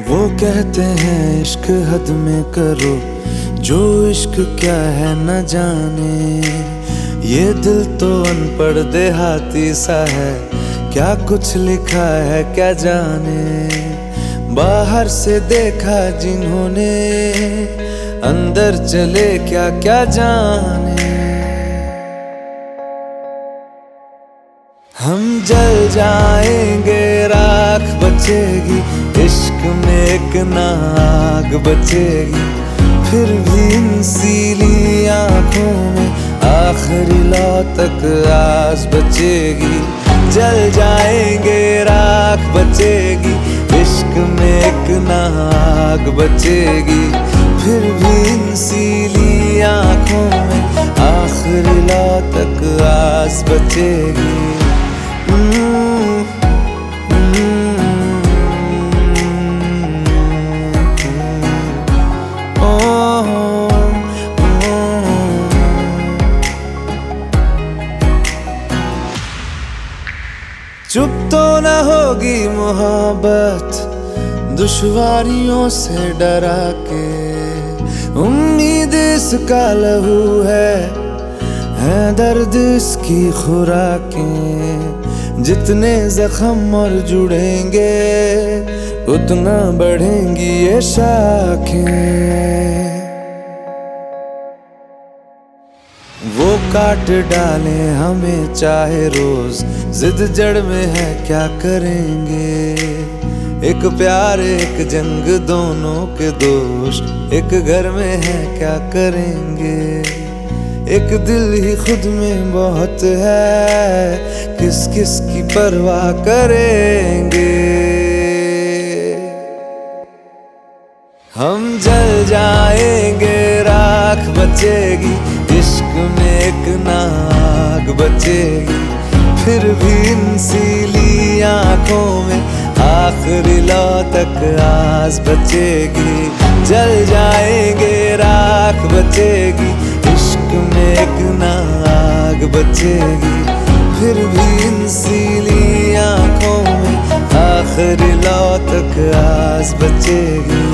वो कहते हैं इश्क हद में करो, जो इश्क क्या है न जाने। ये दिल तो अनपढ़ देहाती सा है, क्या कुछ लिखा है क्या जाने। बाहर से देखा जिन्होंने, अंदर चले क्या क्या जाने। हम जल जाएंगे राख बचेगी, इश्क में एक नाग बचेगी। फिर भी इन सीली आँखों में आखिरी लौ तक आस बचेगी। जल जाएंगे राख बचेगी, इश्क में एक नाग बचेगी। फिर भी इन सीली आँखों में आखिरी लौ तक आस बचेगी। चुप तो न होगी मोहब्बत, दुश्वारियों से डरा के। उम्मीद इसका लहू है दर्द इसकी खुराकें। जितने जख्म और जुड़ेंगे, उतना बढ़ेंगी ये शाखें। वो काट डाले हमें चाहे रोज, जिद जड़ में है क्या करेंगे। एक प्यार एक जंग दोनों के दोष, एक घर में है क्या करेंगे। एक दिल ही खुद में बहुत है, किस किस की परवाह करेंगे। हम जल जाएंगे राख बचेगी, इश्क में एक नाग बचेगी। फिर भी इन सीली आँखों में आखिरी लौ तक आस बचेगी। जल जाएंगे राख बचेगी, इश्क में एक नाग बचेगी। फिर भी इन सीली आँखों में आखिरी लौ तक आस बचेगी।